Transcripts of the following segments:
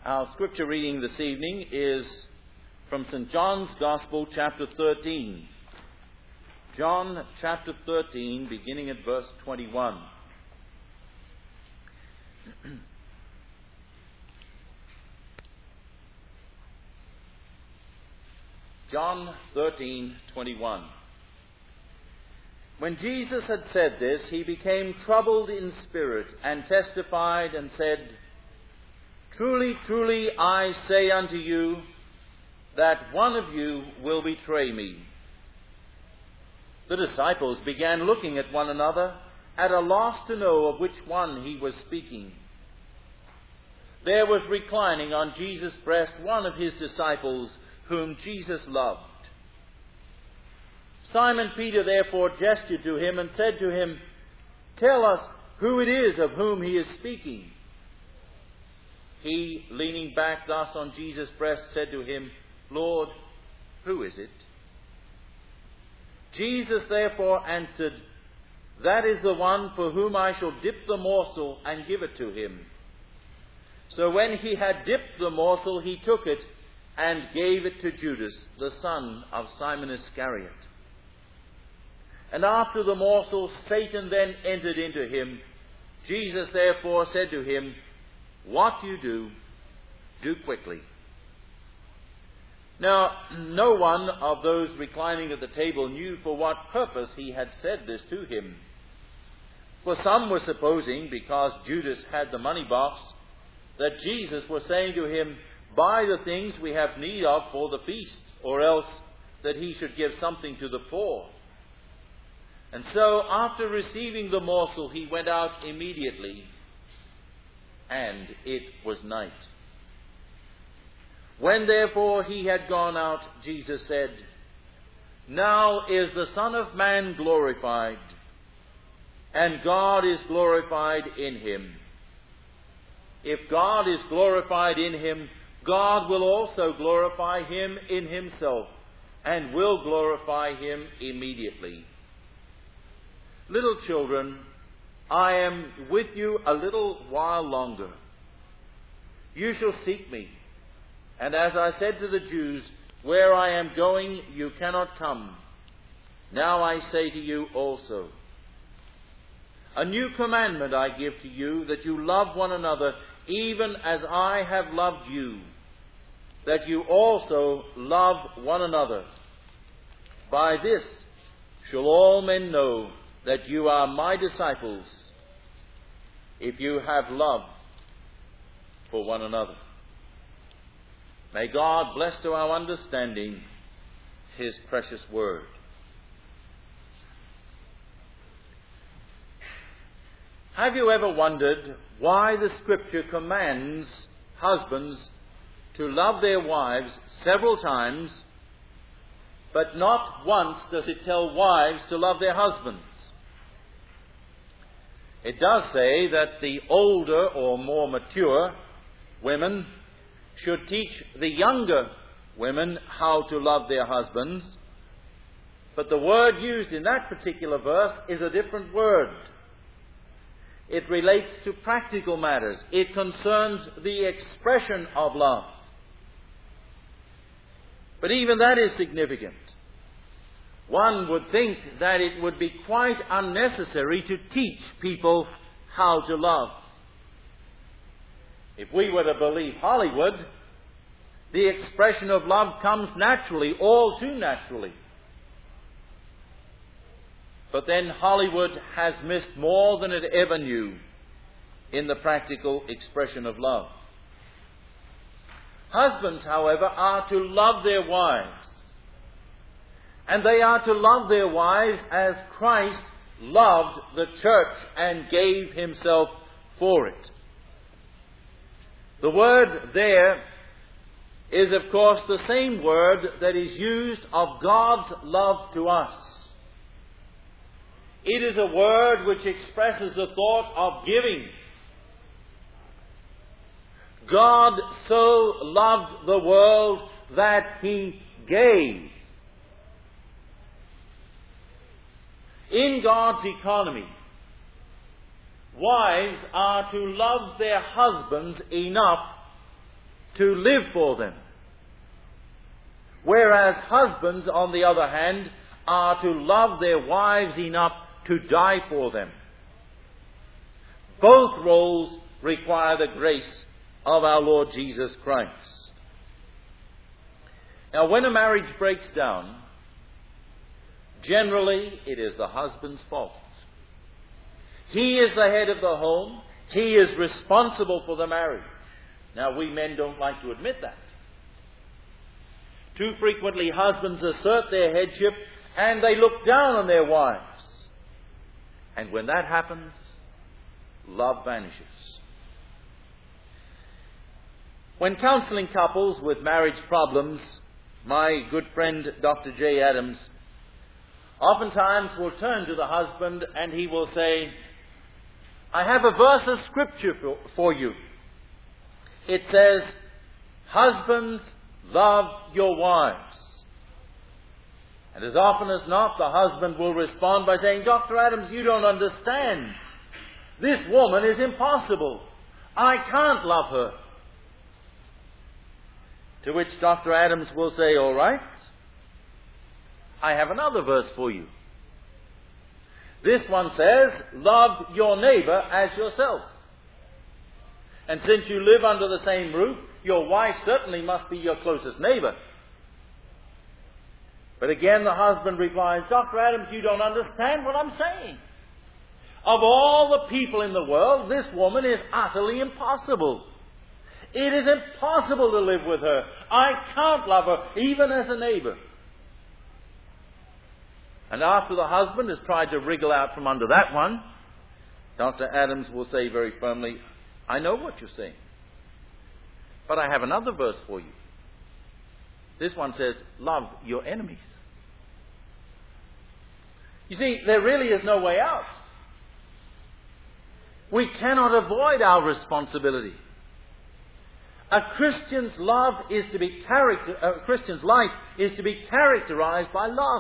Our scripture reading this evening is from St. John's Gospel, chapter 13. John chapter 13, beginning at verse 21. John 13:21. When Jesus had said this, he became troubled in spirit and testified and said, "Truly, truly, I say unto you, that one of you will betray me." The disciples began looking at one another, at a loss to know of which one he was speaking. There was reclining on Jesus' breast one of his disciples, whom Jesus loved. Simon Peter therefore gestured to him and said to him, "Tell us who it is of whom he is speaking." He, leaning back thus on Jesus' breast, said to him, "Lord, who is it?" Jesus therefore answered, "That is the one for whom I shall dip the morsel and give it to him." So when he had dipped the morsel, he took it and gave it to Judas, the son of Simon Iscariot. And after the morsel, Satan then entered into him. Jesus therefore said to him, "What you do quickly." Now, no one of those reclining at the table knew for what purpose he had said this to him. For some were supposing, because Judas had the money box, that Jesus was saying to him, "Buy the things we have need of for the feast," or else that he should give something to the poor. And so, after receiving the morsel, he went out immediately, and it was night. When therefore he had gone out, Jesus said, "Now is the Son of Man glorified, and God is glorified in him. If God is glorified in him, God will also glorify him in himself, and will glorify him immediately. Little children, I am with you a little while longer. You shall seek me. And as I said to the Jews, where I am going, you cannot come. Now I say to you also. A new commandment I give to you, that you love one another, even as I have loved you, that you also love one another. By this shall all men know that you are my disciples, if you have love for one another." May God bless to our understanding his precious word. Have you ever wondered why the Scripture commands husbands to love their wives several times, but not once does it tell wives to love their husbands? It does say that the older or more mature women should teach the younger women how to love their husbands, but the word used in that particular verse is a different word. It relates to practical matters. It concerns the expression of love. But even that is significant. One would think that it would be quite unnecessary to teach people how to love. If we were to believe Hollywood, the expression of love comes naturally, all too naturally. But then Hollywood has missed more than it ever knew in the practical expression of love. Husbands, however, are to love their wives. And they are to love their wives as Christ loved the church and gave himself for it. The word there is, of course, the same word that is used of God's love to us. It is a word which expresses the thought of giving. God so loved the world that he gave. In God's economy, wives are to love their husbands enough to live for them. Whereas husbands, on the other hand, are to love their wives enough to die for them. Both roles require the grace of our Lord Jesus Christ. Now, when a marriage breaks down, generally it is the husband's fault. He is the head of the home. He is responsible for the marriage. Now, we men don't like to admit that. Too frequently, husbands assert their headship and they look down on their wives. And when that happens, love vanishes. When counseling couples with marriage problems, my good friend Dr. J. Adams oftentimes will turn to the husband and he will say, I have a verse of Scripture for you. It says, husbands, love your wives. And as often as not, the husband will respond by saying, Dr. Adams, you don't understand. This woman is impossible. I can't love her. To which Dr. Adams will say, all right, I have another verse for you. This one says, love your neighbor as yourself. And since you live under the same roof, your wife certainly must be your closest neighbor. But again the husband replies, Dr. Adams, you don't understand what I'm saying. Of all the people in the world, this woman is utterly impossible. It is impossible to live with her. I can't love her, even as a neighbor. And after the husband has tried to wriggle out from under that one, Dr. Adams will say very firmly, I know what you're saying, but I have another verse for you. This one says, love your enemies. You see, there really is no way out. We cannot avoid our responsibility. A Christian's life is to be characterized by love.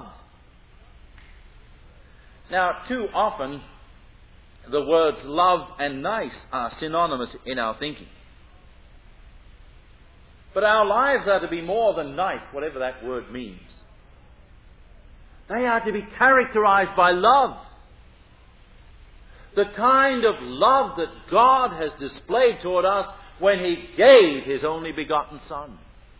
Now, too often, the words love and nice are synonymous in our thinking. But our lives are to be more than nice, whatever that word means. They are to be characterized by love. The kind of love that God has displayed toward us when He gave His only begotten Son.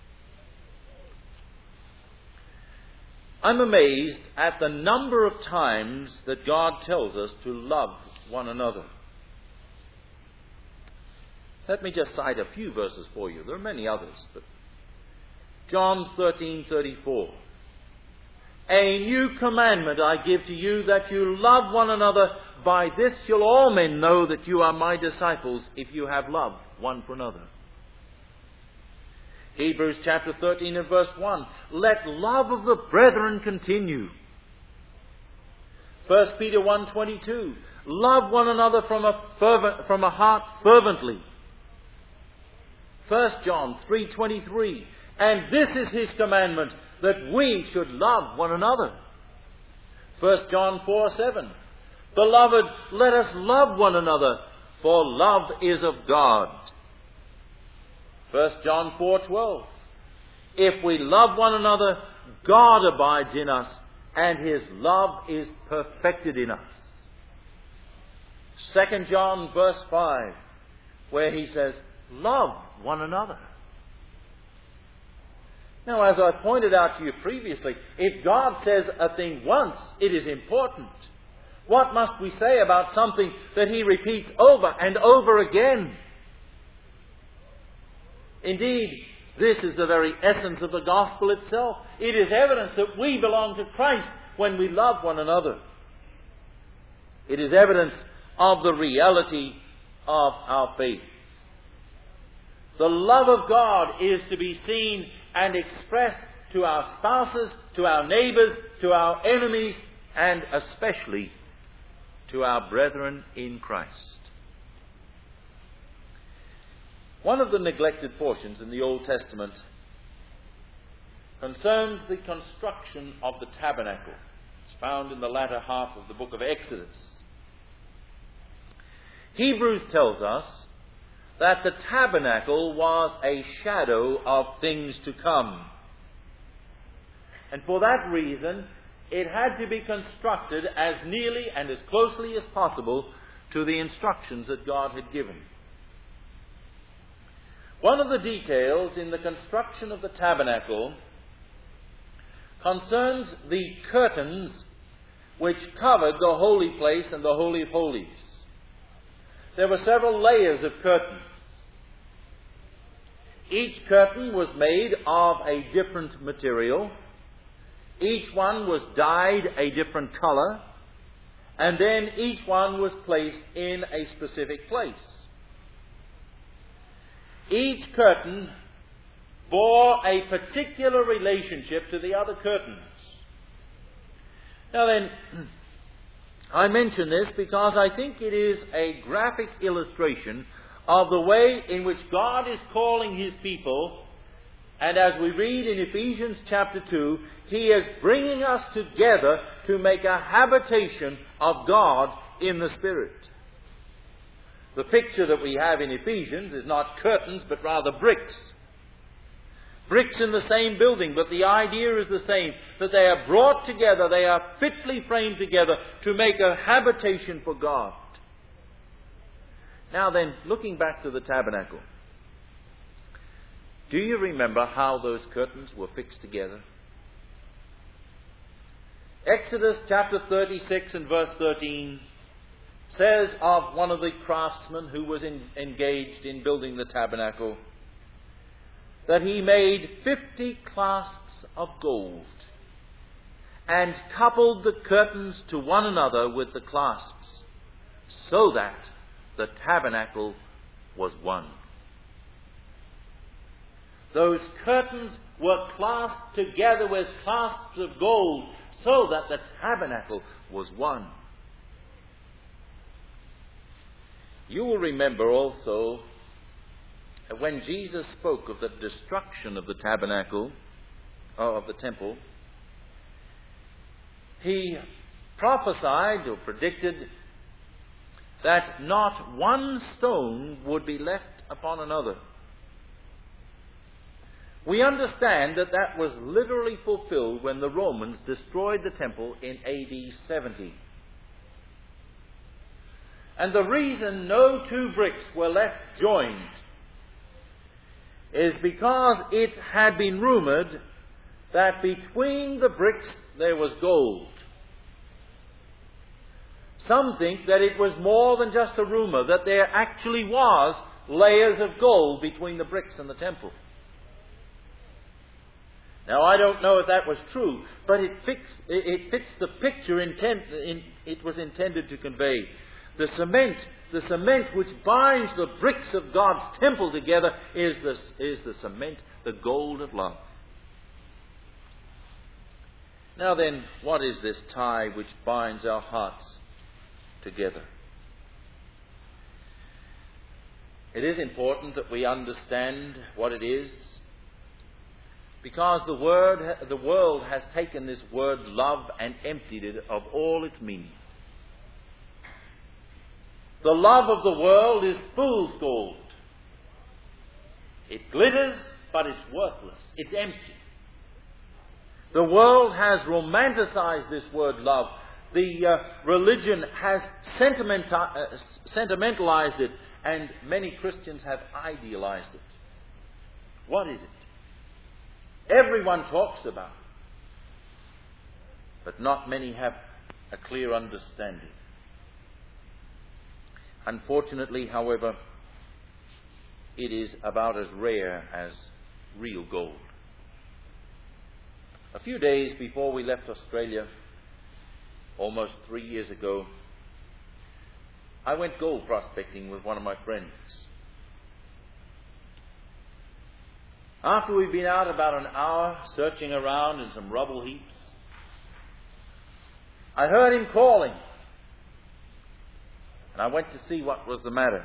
I'm amazed at the number of times that God tells us to love one another. Let me just cite a few verses for you. There are many others, but John 13:34. A new commandment I give to you, that you love one another. By this shall all men know that you are my disciples, if you have love one for another. Hebrews chapter 13 and verse 1. Let love of the brethren continue. 1 Peter 1:22. Love one another from a heart fervently. 1 John 3:23. And this is His commandment, that we should love one another. 1 John 4:7. Beloved, let us love one another, for love is of God. 1 John 4:12. If we love one another, God abides in us, and His love is perfected in us. 2 John verse 5, where he says, love one another. Now, as I pointed out to you previously, if God says a thing once, it is important. What must we say about something that He repeats over and over again? Indeed, this is the very essence of the gospel itself. It is evidence that we belong to Christ when we love one another. It is evidence of the reality of our faith. The love of God is to be seen and expressed to our spouses, to our neighbors, to our enemies, and especially to our brethren in Christ. One of the neglected portions in the Old Testament concerns the construction of the tabernacle. It's found in the latter half of the book of Exodus. Hebrews tells us that the tabernacle was a shadow of things to come. And for that reason, it had to be constructed as nearly and as closely as possible to the instructions that God had given. One of the details in the construction of the tabernacle concerns the curtains which covered the holy place and the Holy of Holies. There were several layers of curtains. Each curtain was made of a different material. Each one was dyed a different color. And then each one was placed in a specific place. Each curtain bore a particular relationship to the other curtains. Now then, I mention this because I think it is a graphic illustration of the way in which God is calling His people, and as we read in Ephesians chapter 2, He is bringing us together to make a habitation of God in the Spirit. The picture that we have in Ephesians is not curtains, but rather bricks. Bricks in the same building, but the idea is the same, that they are brought together, they are fitly framed together to make a habitation for God. Now then, looking back to the tabernacle, do you remember how those curtains were fixed together? Exodus chapter 36 and verse 13 says of one of the craftsmen who was engaged in building the tabernacle that he made 50 clasps of gold and coupled the curtains to one another with the clasps, so that the tabernacle was one. Those curtains were clasped together with clasps of gold, so that the tabernacle was one. You will remember also that when Jesus spoke of the destruction of the tabernacle, of the temple, He prophesied or predicted that not one stone would be left upon another. We understand that that was literally fulfilled when the Romans destroyed the temple in AD 70. And the reason no two bricks were left joined is because it had been rumored that between the bricks there was gold. Some think that it was more than just a rumor, that there actually was layers of gold between the bricks and the temple. Now, I don't know if that was true, but it fits the picture it was intended to convey. The cement which binds the bricks of God's temple together is the cement, the gold of love. Now then, what is this tie which binds our hearts together? It is important that we understand what it is, because the world has taken this word love and emptied it of all its meaning. The love of the world is fool's gold. It glitters, but it's worthless. It's empty. The world has romanticized this word love. The religion has sentimentalized it, and many Christians have idealized it. What is it? Everyone talks about it, but not many have a clear understanding. Unfortunately, however, it is about as rare as real gold. A few days before we left Australia, almost 3 years ago, I went gold prospecting with one of my friends. After we'd been out about an hour searching around in some rubble heaps, I heard him calling. And I went to see what was the matter.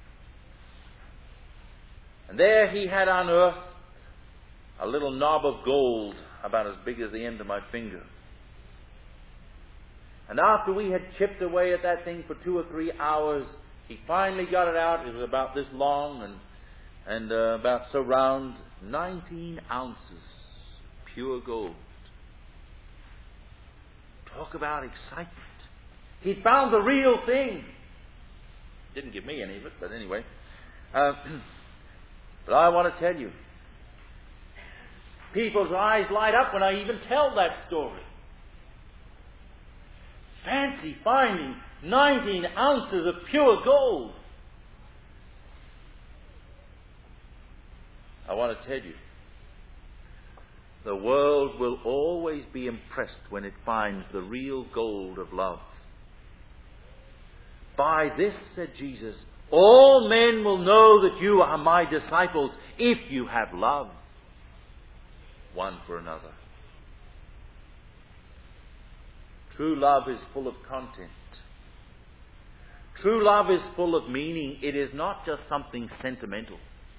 And there he had unearthed a little knob of gold about as big as the end of my finger. And after we had chipped away at that thing for 2 or 3 hours, He finally got it out. It was about this long and about so round, 19 ounces, pure gold. Talk about excitement. He'd found the real thing. Didn't give me any of it, but anyway. But I want to tell you, people's eyes light up when I even tell that story. Fancy finding 19 ounces of pure gold. I want to tell you, the world will always be impressed when it finds the real gold of love. By this, said Jesus, all men will know that you are my disciples if you have love one for another. True love is full of content. True love is full of meaning. It is not just something sentimental.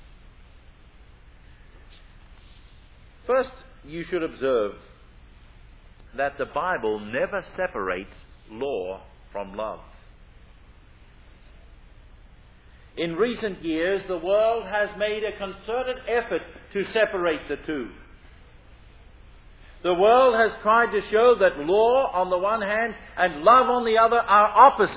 First, you should observe that the Bible never separates law from love. In recent years, the world has made a concerted effort to separate the two. The world has tried to show that law on the one hand and love on the other are opposites.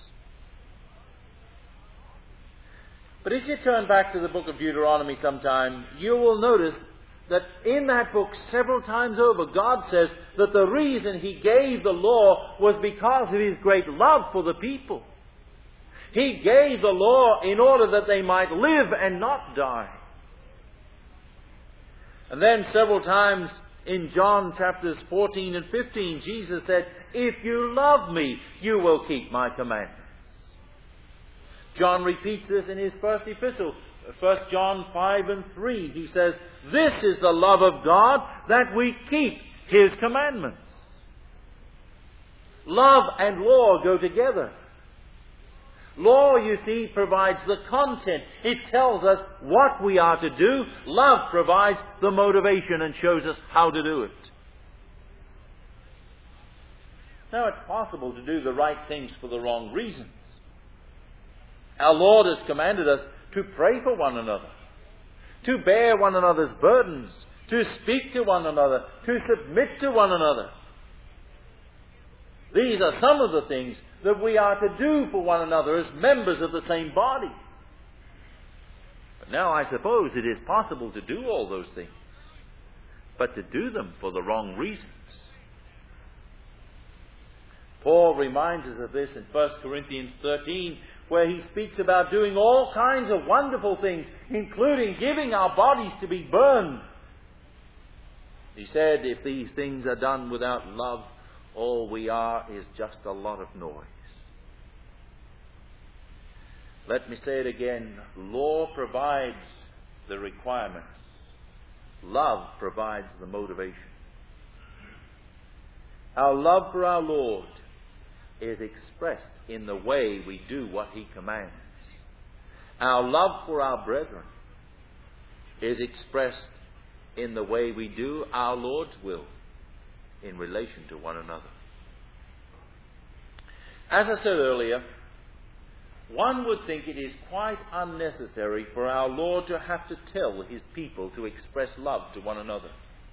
But if you turn back to the book of Deuteronomy sometime, you will notice that in that book several times over God says that the reason He gave the law was because of His great love for the people. He gave the law in order that they might live and not die. And then several times in John chapters 14 and 15, Jesus said, if you love me, you will keep my commandments. John repeats this in his first epistle, 1 John 5 and 3. He says, this is the love of God, that we keep His commandments. Love and law go together. Law, you see, provides the content. It tells us what we are to do. Love provides the motivation and shows us how to do it. Now, it's possible to do the right things for the wrong reasons. Our Lord has commanded us to pray for one another, to bear one another's burdens, to speak to one another, to submit to one another. These are some of the things that we are to do for one another as members of the same body. But now I suppose it is possible to do all those things, but to do them for the wrong reasons. Paul reminds us of this in 1 Corinthians 13, where he speaks about doing all kinds of wonderful things, including giving our bodies to be burned. He said, if these things are done without love, all we are is just a lot of noise. Let me say it again. Law provides the requirements. Love provides the motivation. Our love for our Lord is expressed in the way we do what He commands. Our love for our brethren is expressed in the way we do our Lord's will in relation to one another. As I said earlier, one would think it is quite unnecessary for our Lord to have to tell His people to express love to one another.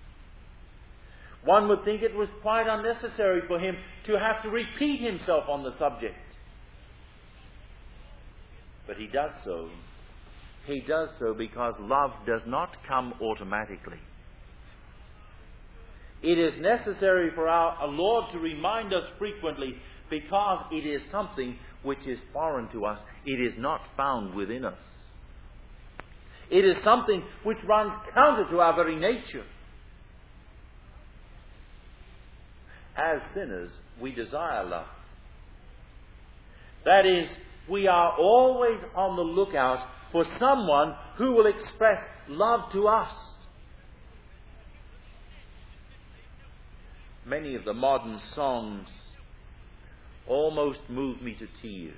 One would think it was quite unnecessary for Him to have to repeat Himself on the subject. But He does so. He does so because love does not come automatically. It is necessary for our Lord to remind us frequently because it is something which is foreign to us. It is not found within us. It is something which runs counter to our very nature. As sinners, we desire love. That is, we are always on the lookout for someone who will express love to us. Many of the modern songs almost move me to tears.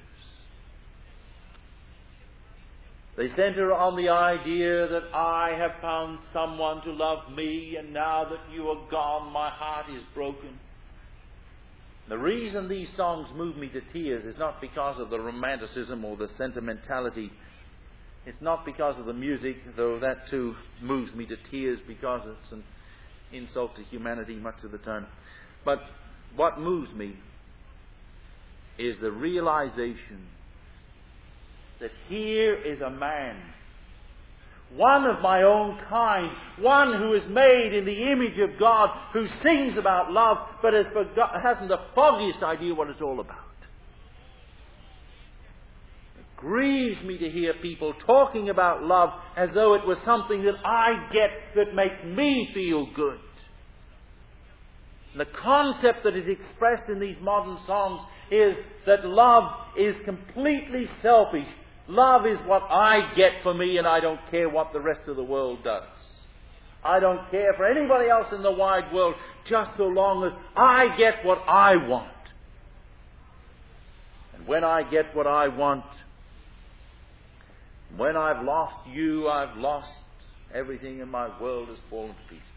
They center on the idea that I have found someone to love me, and now that you are gone, my heart is broken. The reason these songs move me to tears is not because of the romanticism or the sentimentality. It's not because of the music, though that too moves me to tears because it's an insult to humanity much of the time. But what moves me is the realization that here is a man, one of my own kind, one who is made in the image of God, who sings about love, but hasn't the foggiest idea what it's all about. It grieves me to hear people talking about love as though it was something that I get that makes me feel good. The concept that is expressed in these modern songs is that love is completely selfish. Love is what I get for me, and I don't care what the rest of the world does. I don't care for anybody else in the wide world, just so long as I get what I want. And when I get what I want, when I've lost you, I've lost everything in my world has fallen to pieces.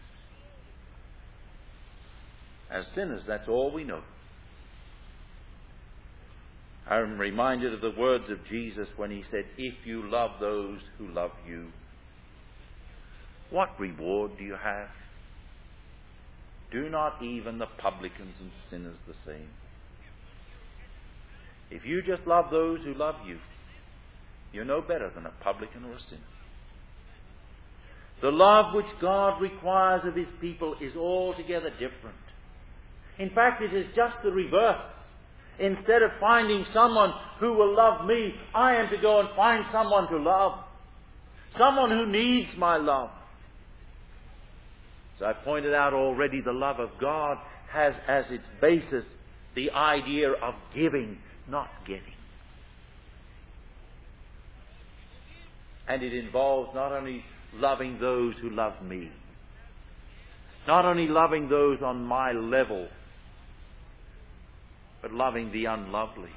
As sinners, that's all we know. I'm reminded of the words of Jesus when he said, "If you love those who love you, what reward do you have? Do not even the publicans and sinners the same?" If you just love those who love you, you're no better than a publican or a sinner. The love which God requires of his people is altogether different. In fact, it is just the reverse. Instead of finding someone who will love me, I am to go and find someone to love. Someone who needs my love. As I pointed out already, the love of God has as its basis the idea of giving, not getting. And it involves not only loving those who love me, not only loving those on my level, but loving the unlovely.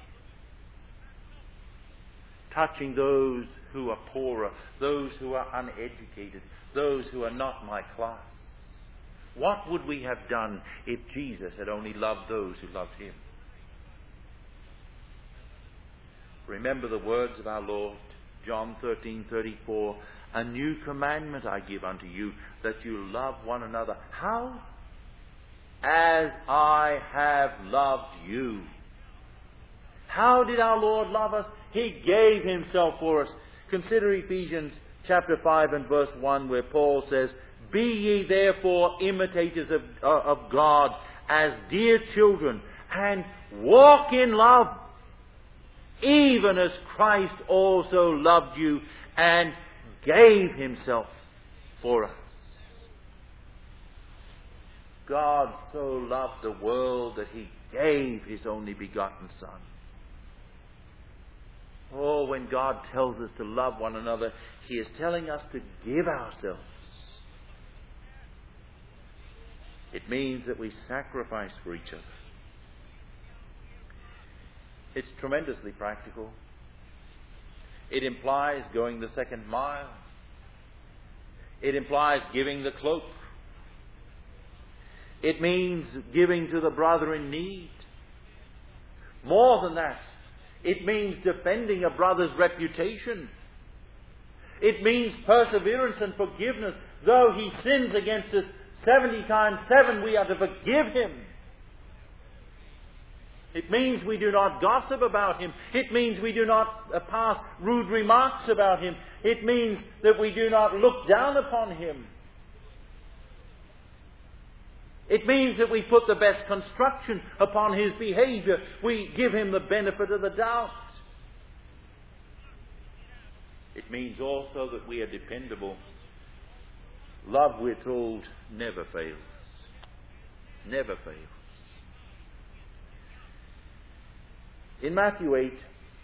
Touching those who are poorer, those who are uneducated, those who are not my class. What would we have done if Jesus had only loved those who loved him? Remember the words of our Lord, John 13:34, "A new commandment I give unto you, that you love one another." How? As I have loved you. How did our Lord love us? He gave himself for us. Consider Ephesians chapter 5 and verse 1, where Paul says, "Be ye therefore imitators of God as dear children, and walk in love, even as Christ also loved you and gave himself for us." God so loved the world that he gave his only begotten Son. Oh, when God tells us to love one another, he is telling us to give ourselves. It means that we sacrifice for each other. It's tremendously practical. It implies going the second mile. It implies giving the cloak. It means giving to the brother in need. More than that, it means defending a brother's reputation. It means perseverance and forgiveness. Though he sins against us 70 times 7, we are to forgive him. It means we do not gossip about him. It means we do not pass rude remarks about him. It means that we do not look down upon him. It means that we put the best construction upon his behavior. We give him the benefit of the doubt. It means also that we are dependable. Love, we're told, never fails. Never fails. In Matthew 8,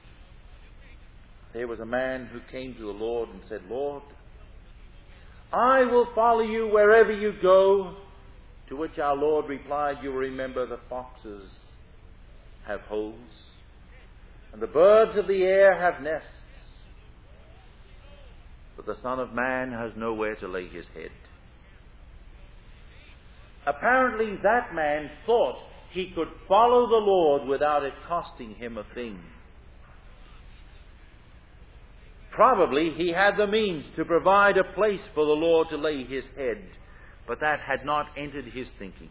there was a man who came to the Lord and said, "Lord, I will follow you wherever you go." To which our Lord replied, "You remember the foxes have holes, and the birds of the air have nests, but the Son of Man has nowhere to lay his head." Apparently that man thought he could follow the Lord without it costing him a thing. Probably he had the means to provide a place for the Lord to lay his head, but that had not entered his thinking.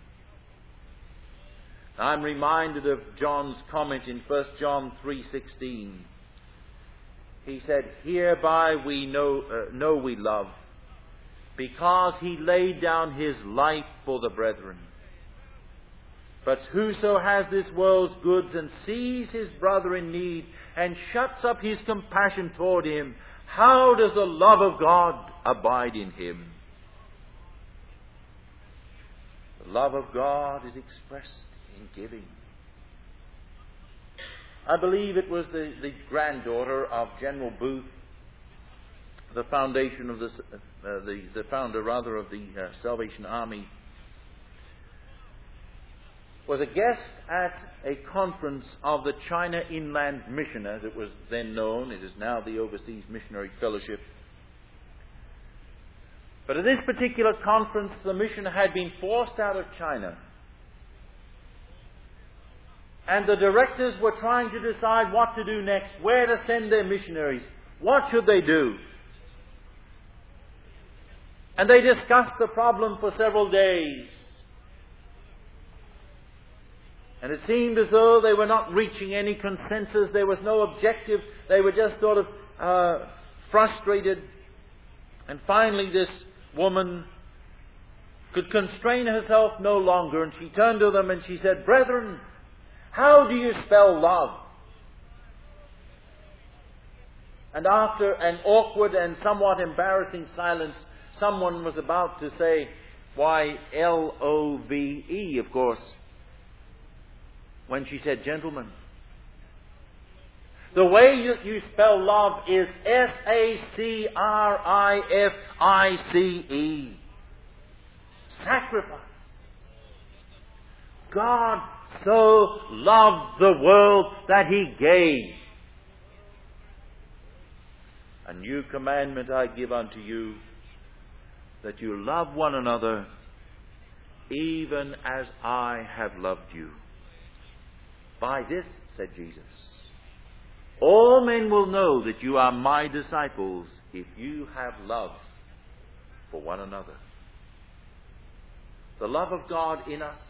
I'm reminded of John's comment in 1 John 3:16. He said, "Hereby we know we love, because he laid down his life for the brethren. But whoso has this world's goods and sees his brother in need and shuts up his compassion toward him, how does the love of God abide in him?" The love of God is expressed in giving. I believe it was the granddaughter of General Booth, the foundation of the founder rather of the Salvation Army, was a guest at a conference of the China Inland Mission, as it was then known. It is now the Overseas Missionary Fellowship. But at this particular conference, the mission had been forced out of China. And the directors were trying to decide what to do next, where to send their missionaries, what should they do. And they discussed the problem for several days. And it seemed as though they were not reaching any consensus. There was no objective. They were just sort of frustrated. And finally this woman could constrain herself no longer. And she turned to them and she said, "Brethren, how do you spell love?" And after an awkward and somewhat embarrassing silence, someone was about to say, "Why, Love, of course." When she said, "Gentlemen, the way you spell love is Sacrifice. Sacrifice. God so loved the world that He gave. A new commandment I give unto you, that you love one another, even as I have loved you. By this," said Jesus, "all men will know that you are my disciples, if you have love for one another." The love of God in us,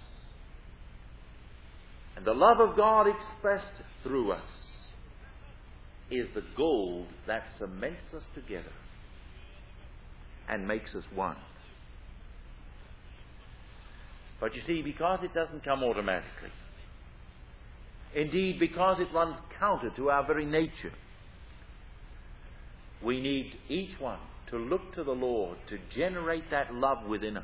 and the love of God expressed through us, is the gold that cements us together and makes us one. But you see, because it doesn't come automatically, indeed, because it runs counter to our very nature, we need each one to look to the Lord to generate that love within us.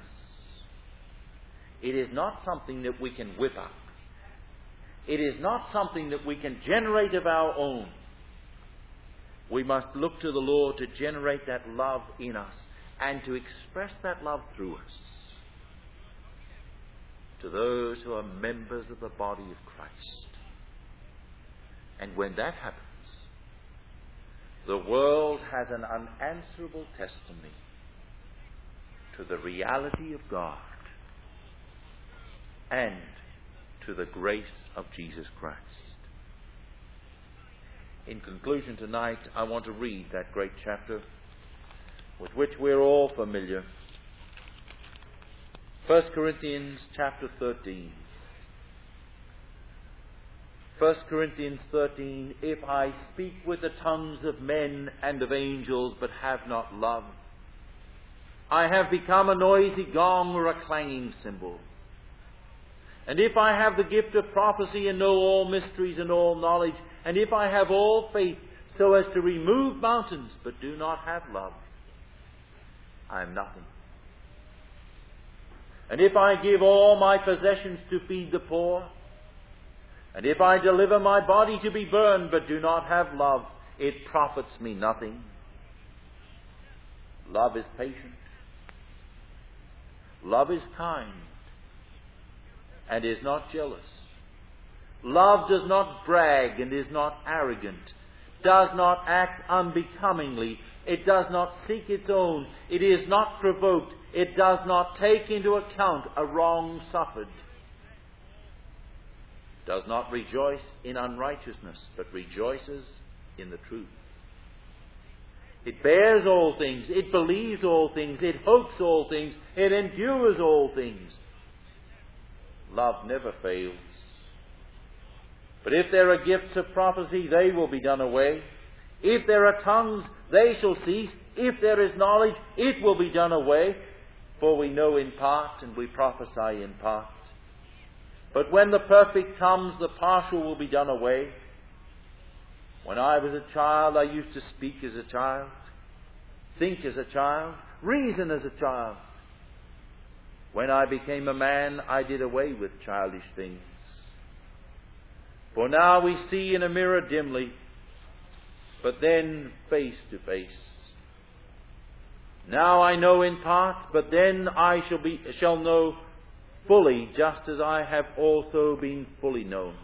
It is not something that we can whip up. It is not something that we can generate of our own. We must look to the Lord to generate that love in us and to express that love through us to those who are members of the body of Christ. And when that happens, the world has an unanswerable testimony to the reality of God and to the grace of Jesus Christ. In conclusion tonight, I want to read that great chapter with which we're all familiar. 1 Corinthians chapter 13. 1 Corinthians 13, "If I speak with the tongues of men and of angels, but have not love, I have become a noisy gong or a clanging cymbal. And if I have the gift of prophecy and know all mysteries and all knowledge, and if I have all faith so as to remove mountains, but do not have love, I am nothing. And if I give all my possessions to feed the poor, and if I deliver my body to be burned, but do not have love, it profits me nothing. Love is patient. Love is kind, and is not jealous. Love does not brag and is not arrogant, does not act unbecomingly. It does not seek its own. It is not provoked. It does not take into account a wrong suffered. does not rejoice in unrighteousness, but rejoices in the truth. It bears all things, it believes all things, it hopes all things, it endures all things. Love never fails. But if there are gifts of prophecy, they will be done away. If there are tongues, they shall cease. If there is knowledge, it will be done away. For we know in part, and we prophesy in part. But when the perfect comes, the partial will be done away. When I was a child, I used to speak as a child, think as a child, reason as a child. When I became a man, I did away with childish things. For now we see in a mirror dimly, but then face to face. Now I know in part, but then I shall know fully, just as I have also been fully known.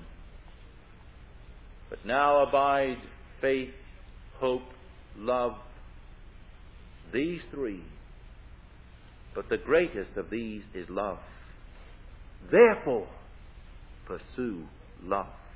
But now abide faith, hope, love, these three. But the greatest of these is love. Therefore, pursue love.